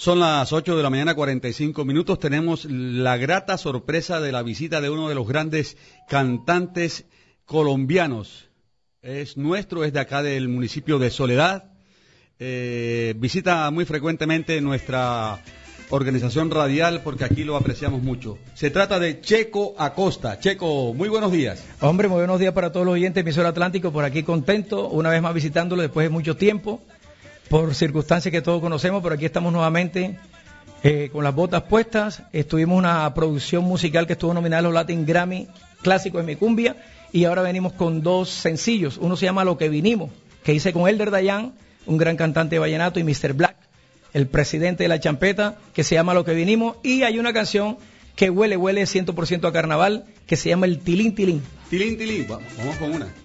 Son las 8 de la mañana, 45 minutos. Tenemos la grata sorpresa de la visita de uno de los grandes cantantes colombianos. Es nuestro, es de acá del municipio de Soledad. Visita muy frecuentemente nuestra organización radial porque aquí lo apreciamos mucho. Se trata de Checo Acosta. Checo, muy buenos días. Hombre, muy buenos días para todos los oyentes de Emisora Atlántico. Por aquí contento, una vez más visitándolo después de mucho tiempo. Por circunstancias que todos conocemos, pero aquí estamos nuevamente con las botas puestas. Estuvimos una producción musical que estuvo nominada a los Latin Grammy Clásicos de mi cumbia, y ahora venimos con dos sencillos. Uno se llama Lo que vinimos, que hice con Elder Dayan, un gran cantante de vallenato, y Mr. Black, el presidente de la champeta, que se llama Lo que vinimos, y hay una canción que huele 100% a carnaval, que se llama el Tilín Tilín. Tilín Tilín, vamos con una.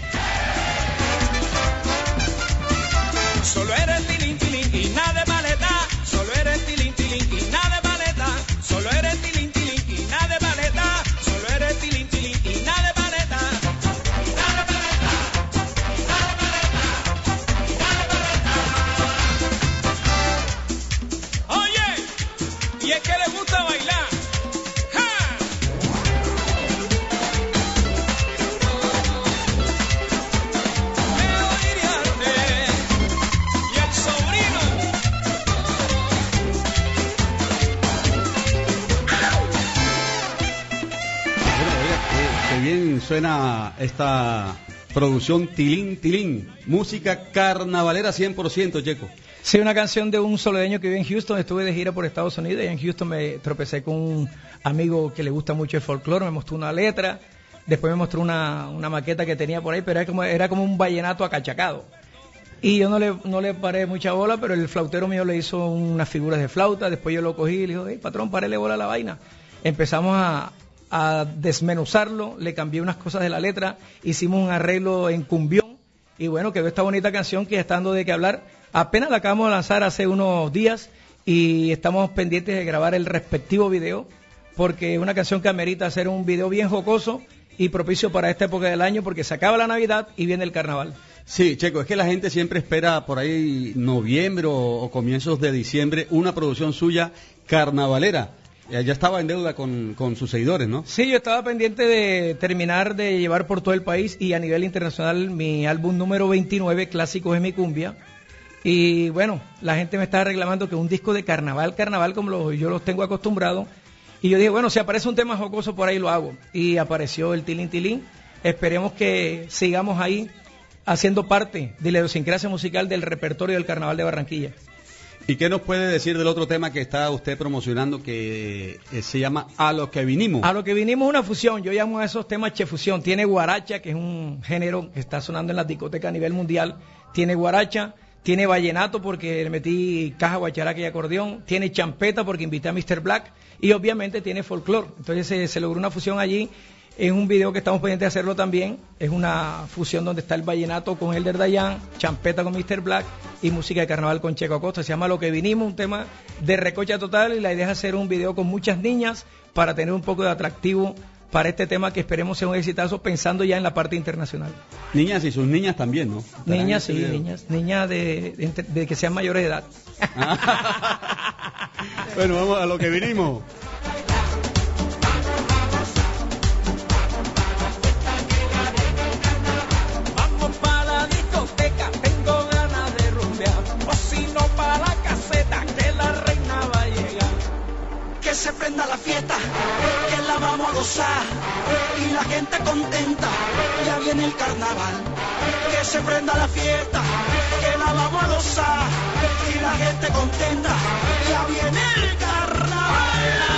Solo eres tilín, tilín y nada de maleta. Solo eres tilín, tilín y nada de maleta. Solo eres tilín, tilín y nada de maleta. Solo eres tilín, tilín y nada de maleta. Nada de maleta, nada de maleta, nada de maleta. Oye, y es que le gusta bailar. Bien suena esta producción Tilín Tilín, música carnavalera 100%, Checo. Sí, una canción de un soledeño que vive en Houston. Estuve de gira por Estados Unidos y en Houston me tropecé con un amigo que le gusta mucho el folclore. Me mostró una letra, después me mostró una maqueta que tenía por ahí, pero era como un vallenato acachacado. Y yo no le paré mucha bola, pero el flautero mío le hizo unas figuras de flauta. Después yo lo cogí y le dijo, hey, patrón, párele bola a la vaina. Empezamos a desmenuzarlo, le cambié unas cosas de la letra, hicimos un arreglo en cumbión y bueno, quedó esta bonita canción que está dando de qué hablar. Apenas la acabamos de lanzar hace unos días y estamos pendientes de grabar el respectivo video, porque es una canción que amerita hacer un video bien jocoso y propicio para esta época del año, porque se acaba la Navidad y viene el carnaval. Sí, Checo, es que la gente siempre espera por ahí noviembre o comienzos de diciembre una producción suya carnavalera. Ya estaba en deuda con sus seguidores, ¿no? Sí, yo estaba pendiente de terminar de llevar por todo el país y a nivel internacional mi álbum número 29, Clásicos de mi cumbia. Y bueno, la gente me estaba reclamando que un disco de carnaval como yo los tengo acostumbrado. Y yo dije, bueno, si aparece un tema jocoso por ahí lo hago. Y apareció el Tilín Tilín. Esperemos que sigamos ahí haciendo parte de la idiosincrasia musical del repertorio del Carnaval de Barranquilla. ¿Y qué nos puede decir del otro tema que está usted promocionando que se llama A lo que vinimos? A lo que vinimos es una fusión, yo llamo a esos temas chefusión. Tiene guaracha, que es un género que está sonando en las discotecas a nivel mundial. Tiene guaracha, tiene vallenato porque le metí caja, guacharaca y acordeón. Tiene champeta porque invité a Mr. Black. Y obviamente tiene folclore. Entonces se logró una fusión allí. Es un video que estamos pendientes de hacerlo también. Es una fusión donde está el vallenato con Elder Dayan, champeta con Mr. Black y música de carnaval con Checo Acosta. Se llama Lo que vinimos, un tema de recocha total, y la idea es hacer un video con muchas niñas para tener un poco de atractivo para este tema que esperemos sea un exitazo, pensando ya en la parte internacional. Niñas y sus niñas también, ¿no? Niñas, sí, niñas de que sean mayores de edad. Bueno, vamos a lo que vinimos. Que se prenda la fiesta, que la vamos a gozar y la gente contenta, ya viene el carnaval. Que se prenda la fiesta, que la vamos a gozar y la gente contenta, ya viene el carnaval.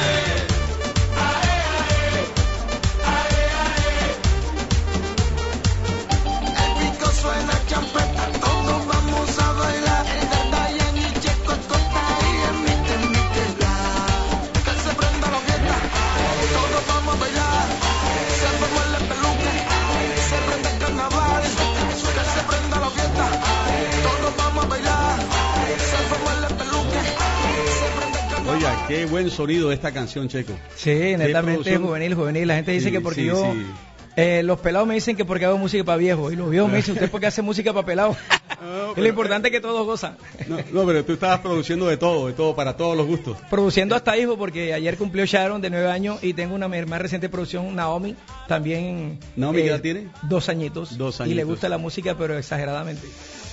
El pico suena champeta, todos vamos a bailar. El Dayan y Checo Acosta y el Mr. Black. Que se prenda la fiesta, todos vamos a bailar. Se formó el peluque, se prende el carnaval. Que se prenda la fiesta, todos vamos a bailar. Se formó el peluque, se prende el carnaval. Oiga, qué buen sonido esta canción, Checo. Sí, netamente juvenil. La gente dice que porque yo Los pelados me dicen que porque hago música para viejos, y los viejos me dicen, ¿usted por qué hace música para pelados? No, Es lo importante es que todos gozan. No, pero tú estabas produciendo de todo, para todos los gustos. Produciendo hasta hijos, porque ayer cumplió Sharon de 9 años y tengo una más reciente producción, Naomi, también. ¿Naomi qué edad tiene? 2 añitos. 2 Y le añitos. gusta la música, pero exageradamente.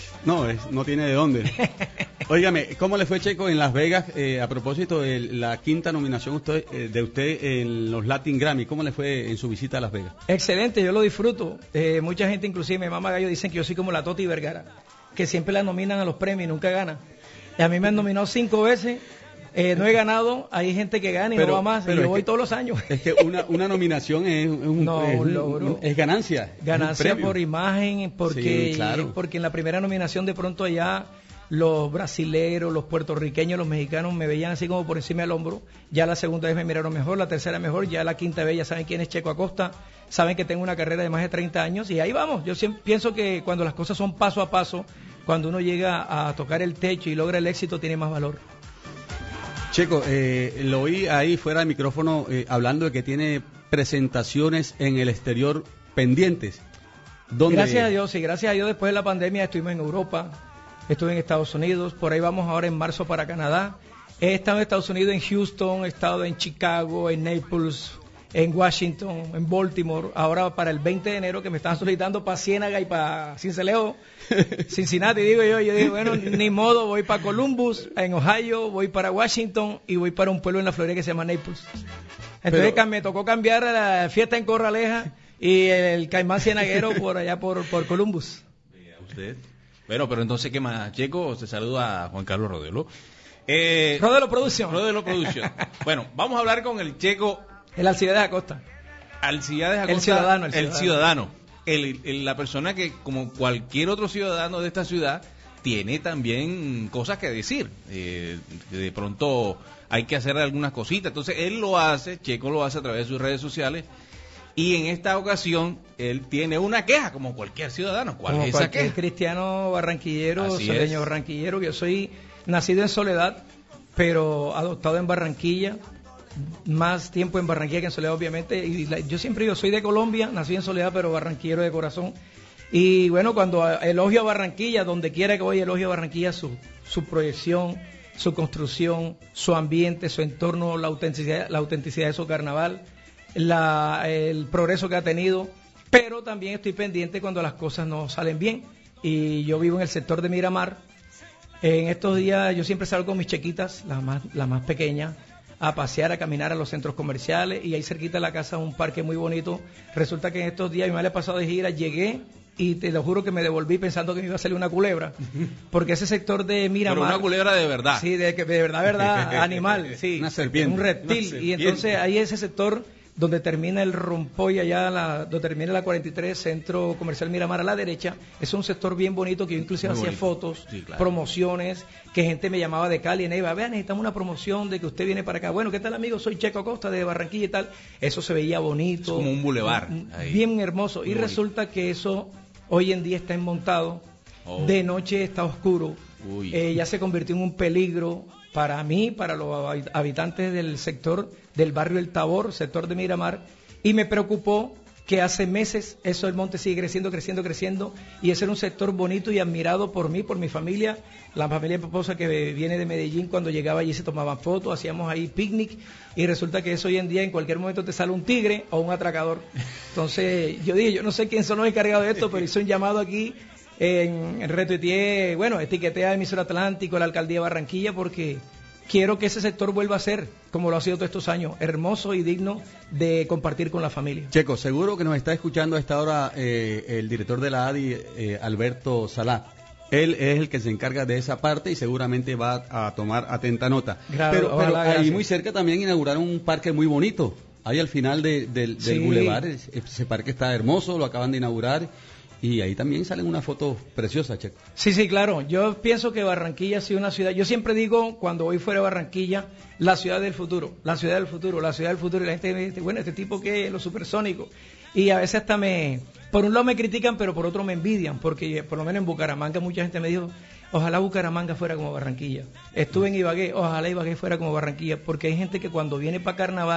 No tiene de dónde. Óigame, ¿cómo le fue, Checo, en Las Vegas? A propósito de la quinta nominación de usted en los Latin Grammy, ¿cómo le fue en su visita a Las Vegas? Excelente, yo lo disfruto. Mucha gente, inclusive mi mamá Gallo, dicen que yo soy como la Toti Vergara, que siempre la nominan a los premios y nunca gana. Y a mí me han nominado 5 veces, no he ganado, hay gente que gana y no va más, y yo voy todos los años. Es que una nominación es un logro. Es ganancia. Ganancia es un premio. por imagen, porque, Sí, claro. porque en la primera nominación de pronto allá los brasileros, los puertorriqueños, los mexicanos me veían así como por encima del hombro. Ya la segunda vez me miraron mejor, la tercera mejor, ya la quinta vez ya saben quién es Checo Acosta, saben que tengo una carrera de más de 30 años y ahí vamos. Yo siempre pienso que cuando las cosas son paso a paso, cuando uno llega a tocar el techo y logra el éxito, tiene más valor. Checo, lo oí ahí fuera del micrófono hablando de que tiene presentaciones en el exterior pendientes. ¿Dónde? Gracias a Dios, sí, gracias a Dios después de la pandemia estuvimos en Europa, estuve en Estados Unidos, por ahí vamos ahora en marzo para Canadá. He estado en Estados Unidos, en Houston, he estado en Chicago, en Naples, en Washington, en Baltimore. Ahora para el 20 de enero que me están solicitando para Ciénaga y para Cincelejo, Cincinnati, digo yo digo, bueno, ni modo, voy para Columbus, en Ohio, voy para Washington y voy para un pueblo en la Florida que se llama Naples. Entonces me tocó cambiar la fiesta en Corraleja y el Caimán Cienaguero por allá por Columbus. Vea usted. Bueno, pero entonces, ¿qué más, Checo? Se saluda a Juan Carlos Rodelo. Rodelo Producción. Rodelo Producción. Bueno, vamos a hablar con el Checo. El Alcibiades Acosta. Alcibiades Acosta. El ciudadano. La persona que, como cualquier otro ciudadano de esta ciudad, tiene también cosas que decir. De pronto hay que hacer algunas cositas. Entonces, él lo hace, Checo lo hace a través de sus redes sociales. Y en esta ocasión, él tiene una queja, como cualquier ciudadano. ¿Cuál es esa queja? Cristiano barranquillero, Así soleño es. barranquillero, que yo soy nacido en Soledad, pero adoptado en Barranquilla, más tiempo en Barranquilla que en Soledad, obviamente. Y yo siempre digo, soy de Colombia, nací en Soledad, pero barranquillero de corazón. Y bueno, cuando elogio a Barranquilla, donde quiera que voy, elogio a Barranquilla, su proyección, su construcción, su ambiente, su entorno, la autenticidad de su carnaval, el progreso que ha tenido, pero también estoy pendiente cuando las cosas no salen bien. Y yo vivo en el sector de Miramar. En estos días yo siempre salgo con mis chequitas, la más pequeña, a pasear, a caminar a los centros comerciales, y ahí cerquita de la casa un parque muy bonito. Resulta que en estos días, mi madre pasado de gira, llegué y te lo juro que me devolví pensando que me iba a salir una culebra, porque ese sector de Miramar... Pero una culebra de verdad. Sí, de verdad, animal, sí. Una serpiente. Un reptil. Y entonces ahí ese sector donde termina el Rompoy, allá donde termina la 43, Centro Comercial Miramar a la derecha, es un sector bien bonito que yo inclusive Muy hacía bonito. fotos, Sí, claro. promociones, que gente me llamaba de Cali, Neiva, vean, necesitamos una promoción de que usted viene para acá. Bueno, ¿qué tal, amigo? Soy Checo Acosta de Barranquilla y tal. Eso se veía bonito. Es como un bulevar ahí. Bien hermoso. Muy Y bonito. resulta que eso hoy en día está enmontado, Oh. de noche está oscuro. Uy. Ya se convirtió en un peligro para mí, para los habitantes del sector del barrio El Tabor, sector de Miramar, y me preocupó que hace meses eso del monte sigue creciendo, y ese era un sector bonito y admirado por mí, por mi familia, la familia de mi esposa que viene de Medellín. Cuando llegaba allí se tomaban fotos, hacíamos ahí picnic, y resulta que eso hoy en día en cualquier momento te sale un tigre o un atracador. Entonces yo dije, yo no sé quién son los encargados de esto, pero hice un llamado aquí, retuiteé, bueno, etiqueté a Emisora Atlántico, a la Alcaldía de Barranquilla, porque quiero que ese sector vuelva a ser, como lo ha sido todos estos años, hermoso y digno de compartir con la familia. Checo, seguro que nos está escuchando a esta hora el director de la ADI, Alberto Salá. Él es el que se encarga de esa parte y seguramente va a tomar atenta nota. Pero Ojalá, ahí gracias. muy cerca también inauguraron un parque muy bonito. Ahí al final del Sí. bulevar, ese parque está hermoso, lo acaban de inaugurar. Y ahí también salen unas fotos preciosas, Checo. Sí, claro. Yo pienso que Barranquilla ha sido una ciudad. Yo siempre digo, cuando voy fuera de Barranquilla, la ciudad del futuro, la ciudad del futuro, la ciudad del futuro. Y la gente me dice, bueno, este tipo que los supersónicos. Y a veces hasta por un lado me critican, pero por otro me envidian, porque por lo menos en Bucaramanga mucha gente me dijo, ojalá Bucaramanga fuera como Barranquilla. Estuve en Ibagué, ojalá Ibagué fuera como Barranquilla, porque hay gente que cuando viene para carnaval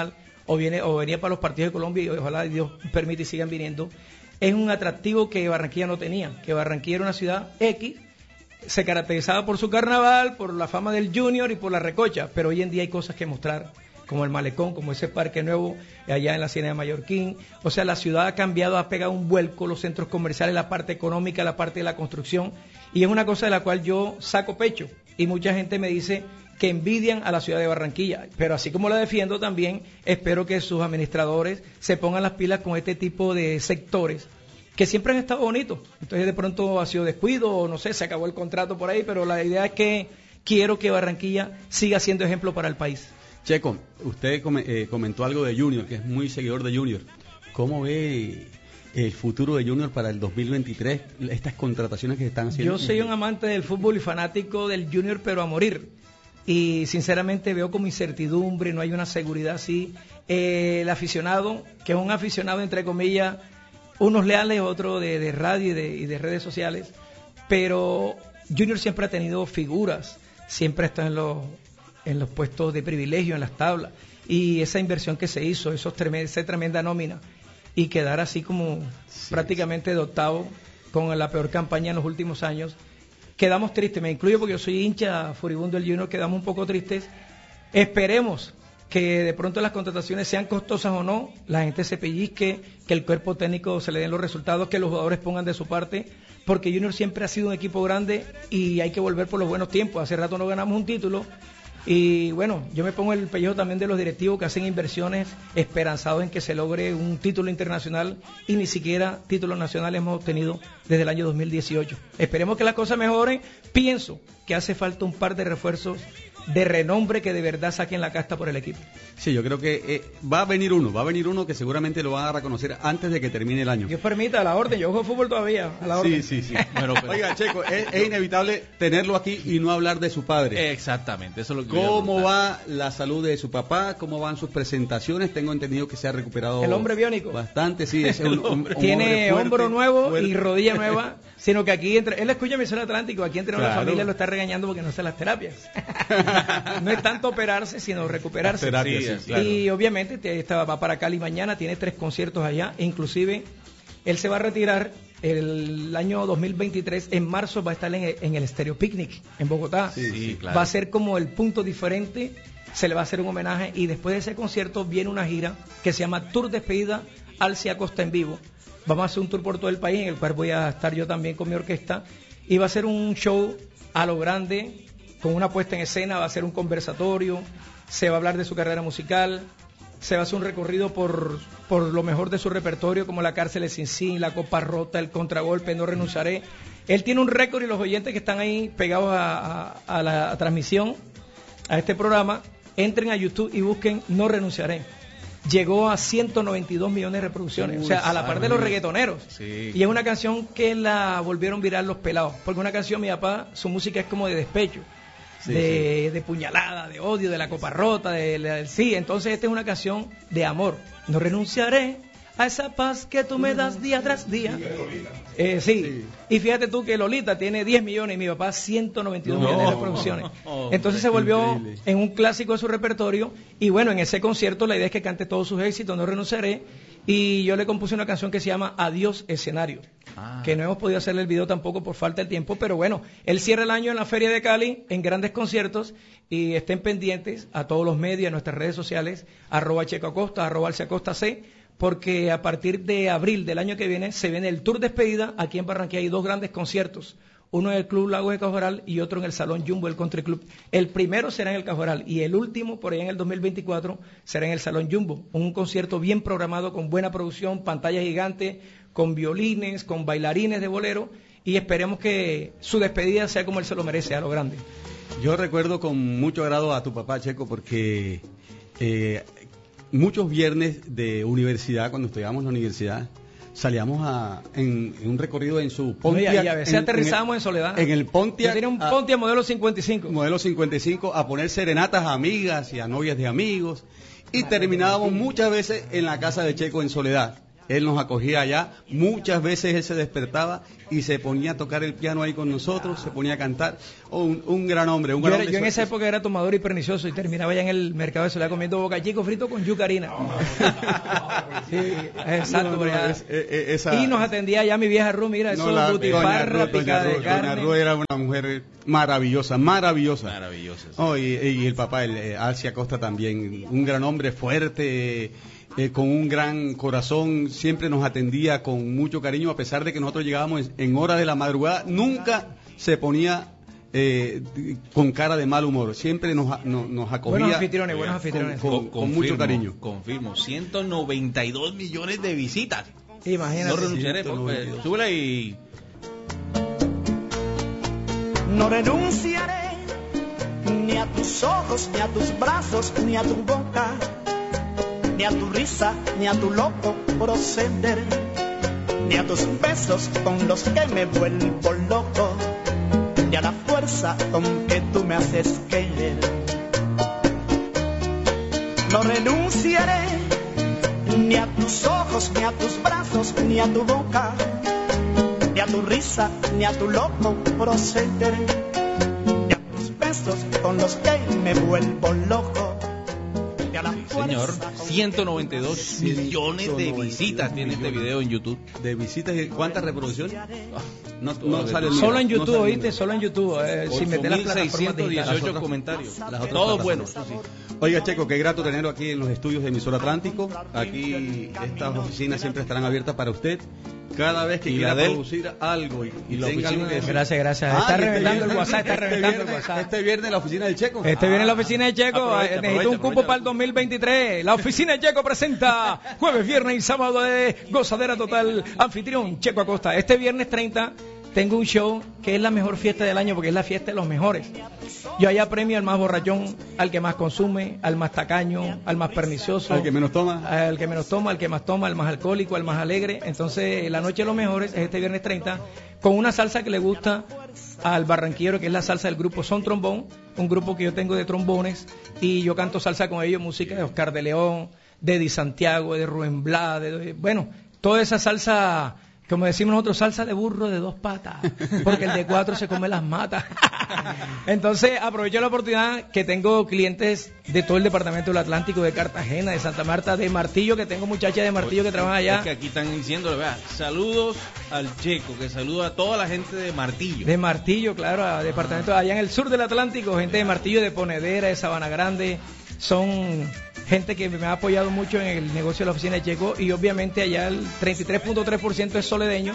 o venía para los partidos de Colombia, y ojalá Dios permite y sigan viniendo. Es un atractivo que Barranquilla no tenía, que Barranquilla era una ciudad X, se caracterizaba por su carnaval, por la fama del Junior y por la recocha, pero hoy en día hay cosas que mostrar, como el Malecón, como ese parque nuevo allá en la Ciénaga de Mallorquín. O sea, la ciudad ha cambiado, ha pegado un vuelco, los centros comerciales, la parte económica, la parte de la construcción, y es una cosa de la cual yo saco pecho, y mucha gente me dice que envidian a la ciudad de Barranquilla, pero así como la defiendo también, espero que sus administradores se pongan las pilas con este tipo de sectores que siempre han estado bonitos. Entonces de pronto ha sido descuido, o no sé, se acabó el contrato por ahí, pero la idea es que quiero que Barranquilla siga siendo ejemplo para el país. Checo, usted comentó algo de Junior, que es muy seguidor de Junior. ¿Cómo ve el futuro de Junior para el 2023, estas contrataciones que se están haciendo? Yo soy un amante del fútbol y fanático del Junior, pero a morir. Y sinceramente veo como incertidumbre, no hay una seguridad así. El aficionado, que es un aficionado entre comillas, unos leales, otros de radio y de redes sociales, pero Junior siempre ha tenido figuras, siempre está en los puestos de privilegio, en las tablas, y esa inversión que se hizo, esa tremenda nómina, y quedar así como prácticamente de octavo, con la peor campaña en los últimos años, quedamos tristes, me incluyo porque yo soy hincha furibundo del Junior, quedamos un poco tristes. Esperemos que de pronto las contrataciones sean costosas o no, la gente se pellizque, que el cuerpo técnico se le den los resultados, que los jugadores pongan de su parte, porque Junior siempre ha sido un equipo grande y hay que volver por los buenos tiempos. Hace rato no ganamos un título. Y bueno, yo me pongo el pellejo también de los directivos que hacen inversiones esperanzados en que se logre un título internacional, y ni siquiera títulos nacionales hemos obtenido desde el año 2018. Esperemos que las cosas mejoren. Pienso que hace falta un par de refuerzos de renombre que de verdad saquen la casta por el equipo. Sí, yo creo que va a venir uno que seguramente lo van a reconocer antes de que termine el año. Dios permita, a la orden, yo juego fútbol todavía, a la orden. Sí. Bueno, pero... Oiga, Checo, es inevitable tenerlo aquí y no hablar de su padre. Exactamente, eso es lo que ¿Cómo va la salud de su papá? ¿Cómo van sus presentaciones? Tengo entendido que se ha recuperado... El hombre biónico. Bastante, sí. Es un tiene fuerte, hombro nuevo fuerte. Y rodilla nueva, sino que aquí, él escucha Misión Atlántico, aquí entre la familia lo está regañando porque no hace las terapias. No es tanto operarse, sino recuperarse. Terapias, sí, claro. Y obviamente va para Cali mañana, tiene 3 conciertos allá, e inclusive él se va a retirar el año 2023, en marzo va a estar en el Stereo Picnic en Bogotá. Sí, claro. Va a ser como el punto diferente, se le va a hacer un homenaje, y después de ese concierto viene una gira que se llama Tour Despedida Alcia Costa en vivo. Vamos a hacer un tour por todo el país, en el cual voy a estar yo también con mi orquesta, y va a ser un show a lo grande, con una puesta en escena, va a ser un conversatorio, se va a hablar de su carrera musical, se va a hacer un recorrido por lo mejor de su repertorio, como La Cárcel de Sin Sin, La Copa Rota, El Contragolpe, No Renunciaré. Él tiene un récord, y los oyentes que están ahí pegados a la transmisión, a este programa, entren a YouTube y busquen No Renunciaré. Llegó a 192 millones de reproducciones, o sea, a la par de los reggaetoneros. Sí. Y es una canción que la volvieron viral los pelados, porque una canción, mi papá, su música es como de despecho. De puñalada, de odio, de la copa rota, sí, entonces esta es una canción de amor. No renunciaré a esa paz que tú me das día tras día. Sí, y fíjate tú que Lolita tiene 10 millones y mi papá 192 millones de reproducciones. Entonces se volvió increíble. en un clásico de su repertorio, y bueno, en ese concierto la idea es que cante todos sus éxitos, No Renunciaré, y yo le compuse una canción que se llama Adiós Escenario, que no hemos podido hacerle el video tampoco por falta de tiempo, pero bueno, él cierra el año en la Feria de Cali, en grandes conciertos, y estén pendientes a todos los medios, a nuestras redes sociales, @ChecoAcosta, @AlciaCostaC, porque a partir de abril del año que viene se viene el Tour Despedida. Aquí en Barranquilla hay 2 grandes conciertos, uno en el Club Lagos de Cajoral y otro en el Salón Jumbo del Country Club. El primero será en el Cajoral y el último, por ahí en el 2024, será en el Salón Jumbo. Un concierto bien programado, con buena producción, pantalla gigante, con violines, con bailarines de bolero, y esperemos que su despedida sea como él se lo merece, a lo grande. Yo recuerdo con mucho agrado a tu papá, Checo, porque muchos viernes de universidad, cuando estudiábamos en la universidad, salíamos en un recorrido en su Pontiac. Y a veces aterrizábamos en Soledad. En el Pontiac. Yo tenía un Pontiac modelo 55. Modelo 55, a poner serenatas a amigas y a novias de amigos. Y terminábamos muchas veces en la casa de Checo en Soledad. Él nos acogía allá. Muchas veces él se despertaba y se ponía a tocar el piano ahí con nosotros, se ponía a cantar. Un gran hombre, un gran hombre. Yo en esa época era tomador y pernicioso y terminaba ya en el mercado de Soledad comiendo boca chico frito con yucarina. Sí, exacto. No, esa... Y nos atendía ya mi vieja Ru, mira, eso es butifarra, picada de carne. Doña Ru era una mujer maravillosa. Maravillosa. Sí. Oh, y el papá, Alcia Costa también, un gran hombre fuerte, con un gran corazón, siempre nos atendía con mucho cariño, a pesar de que nosotros llegábamos en horas de la madrugada, nunca se ponía con cara de mal humor, siempre nos acogía. Buenos anfitriones. Con mucho cariño. Confirmo, 192 millones de visitas. Imagínate. No renunciaré, súbela y... No renunciaré ni a tus ojos, ni a tus brazos, ni a tu boca, ni a tu risa, ni a tu loco proceder, ni a tus besos con los que me vuelvo loco, ni a la fuerza con que tú me haces querer. No renunciaré ni a tus ojos, ni a tus brazos, ni a tu boca, ni a tu risa, ni a tu loco proceder, ni a tus besos con los que me vuelvo loco. Señor, 192 millones de visitas tiene este video en YouTube. ¿De visitas y cuántas reproducciones? No sale solo en YouTube, no ¿oíste? Solo en YouTube. Sin meter las plataformas digitales. 618 comentarios. Todos buenos. Oiga, Checo, qué grato tenerlo aquí en los estudios de Emisora Atlántico. Aquí estas oficinas siempre estarán abiertas para usted. Cada vez que quiera producir algo y tenga algo que decir. Gracias. Está reventando el WhatsApp, Este viernes la oficina del Checo. Este viernes la oficina del Checo. Necesito un cupo para el 2023. La oficina del Checo presenta jueves, viernes y sábado de gozadera total. Anfitrión Checo Acosta. Este viernes 30 tengo un show que es la mejor fiesta del año porque es la fiesta de los mejores. Yo allá premio al más borrachón, al que más consume, al más tacaño, al más pernicioso, al que menos toma, al que más toma, al más alcohólico, al más alegre. Entonces la noche de los mejores es este viernes 30 con una salsa que le gusta al barranquillero, que es la salsa del grupo Son Trombón, un grupo que yo tengo de trombones, y yo canto salsa con ellos, música de Oscar de León, de Di Santiago, de Rubén Blades, bueno, toda esa salsa, como decimos nosotros, salsa de burro de 2 patas, porque el de 4 se come las matas. Entonces aprovecho la oportunidad que tengo clientes de todo el departamento del Atlántico, de Cartagena, de Santa Marta, de Martillo, que tengo muchachas de Martillo que trabajan allá. Es que aquí están diciéndole, vea, saludos al Checo, que saluda a toda la gente de Martillo. De Martillo, claro, a departamento allá en el sur del Atlántico, gente de Martillo, de Ponedera, de Sabana Grande, son gente que me ha apoyado mucho en el negocio de la oficina de Checo, y obviamente allá el 33.3% es soledeño,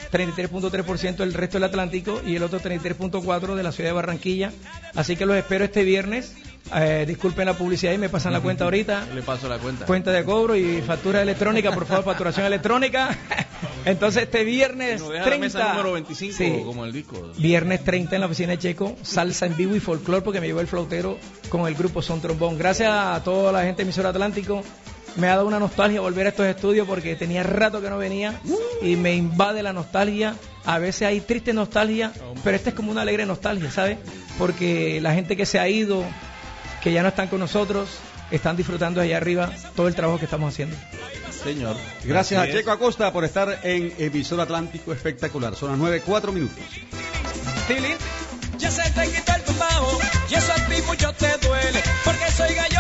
33.3% el resto del Atlántico y el otro 33.4% de la ciudad de Barranquilla. Así que los espero este viernes. Disculpen la publicidad y me pasan la cuenta ahorita. Le paso la cuenta. Cuenta de cobro y factura electrónica, por favor, facturación electrónica. Entonces este viernes 30, la mesa número 25, sí, como el disco. Viernes 30 en la oficina de Checo, salsa en vivo y folclore, porque me llevó el flautero con el grupo Son Trombón. Gracias a toda la gente de Emisora Atlántico. Me ha dado una nostalgia volver a estos estudios porque tenía rato que no venía y me invade la nostalgia. A veces hay triste nostalgia, pero esta es como una alegre nostalgia, ¿sabes? Porque la gente que se ha ido, que ya no están con nosotros, están disfrutando allá arriba todo el trabajo que estamos haciendo. Señor, gracias a Checo Acosta por estar en Emisora Atlántico Espectacular. Son las 9:04. Tilly. Ya se te quitó el tumbajo y eso a ti mucho te duele, porque soy gallo.